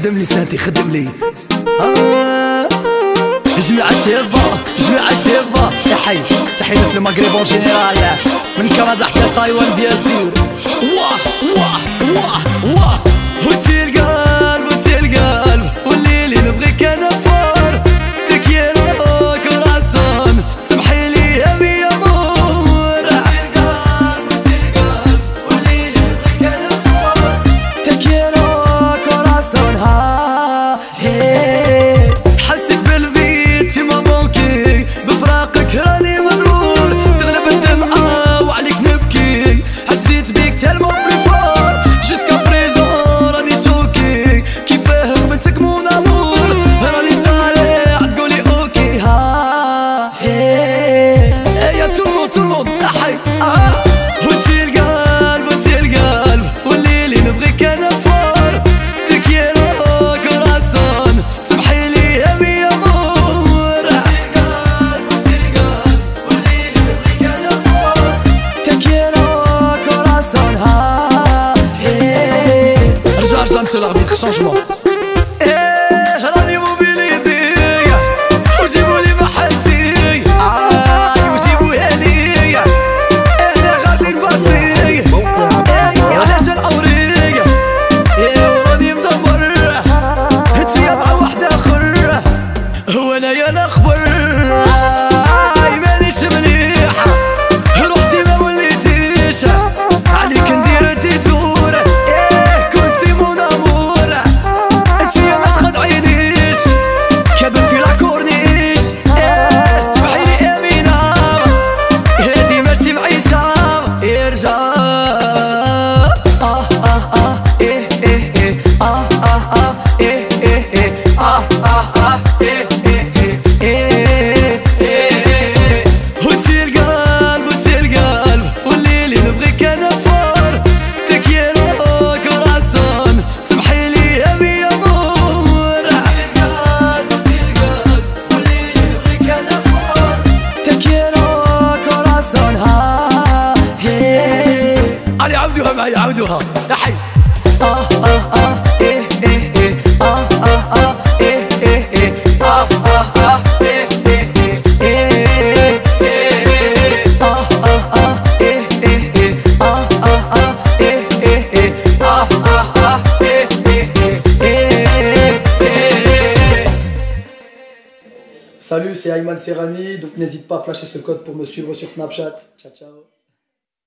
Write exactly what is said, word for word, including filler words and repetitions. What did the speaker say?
خدم لي سانتي خدم لي آه. جميع الشباب جميع الشباب يا حي تحية للمغرب اون جينيرال من كندا حتى تايوان بيان سور. واه واه واه واه وتي القلب وتي القلب والليلي نبغيك انا فور تكيرو كوراسون سمحي لي يا بي امور. وتي القلب وتي القلب والليلي نبغيك انا فور تكيرو كوراسون ها هي حسيت بالفيت ما ممكن بفراقك راني مضرور تغلب الدمعة وعليك نبكي حسيت بيك تالمو بريفور جوسكا بريزون راني شوكي كيفاه بنتك مون امور راني طالع تقولي اوكي ها هي يا تو تو احي اه وتي القلب وتي القلب والليلي نبغيك انا فور تكيرو كوراسون سمحي لي يا بي امور. وتي القلب وتي القلب والليلي نبغيك انا فور تكيرو كوراسون ها هي رجع رجع نمشيو لاربيتر شونجمون. ايه راني موبيليزي وجيبولي محلتي آي وجيبوها ليا انا غادي نباسي ايه علاش العمري ايه وراني مدمر انتيا مع واحد اخر هو انايا نخبر آي مانيش مليحة روحتي ما وليتيش عليك ندير الديتور ايه كنتي مون امور انتيا ما تخدعينيش كابن في لاكورنيش ايه سمحيلي يا مينا هادي ماشي معيشة ارجع اه اه اه ايه ايه ايه اه اه اه ايه ايه ايه اه اه اه ايه ايه ايه ايه وتي القلب وتي القلب والليلي نبغيك انا فور تكيرو كوراسون سمحي لي يا بي امور. وتي القلب وتي القلب والليلي نبغيك انا فور تكيرو كوراسون ها هي علي عودوها معي عودوها يا حي اه اه اه ايه ايه ايه اه اه اه ايه ايه ايه اه اه اه ايه ايه ايه ايه اه اه اه ايه ايه ايه اه اه اه ايه ايه ايه اه اه اه ايه ايه ايه. Salut, c'est Ayman Serrani, donc n'hésite pas à flasher ce code pour me suivre sur Snapchat. Ciao ciao.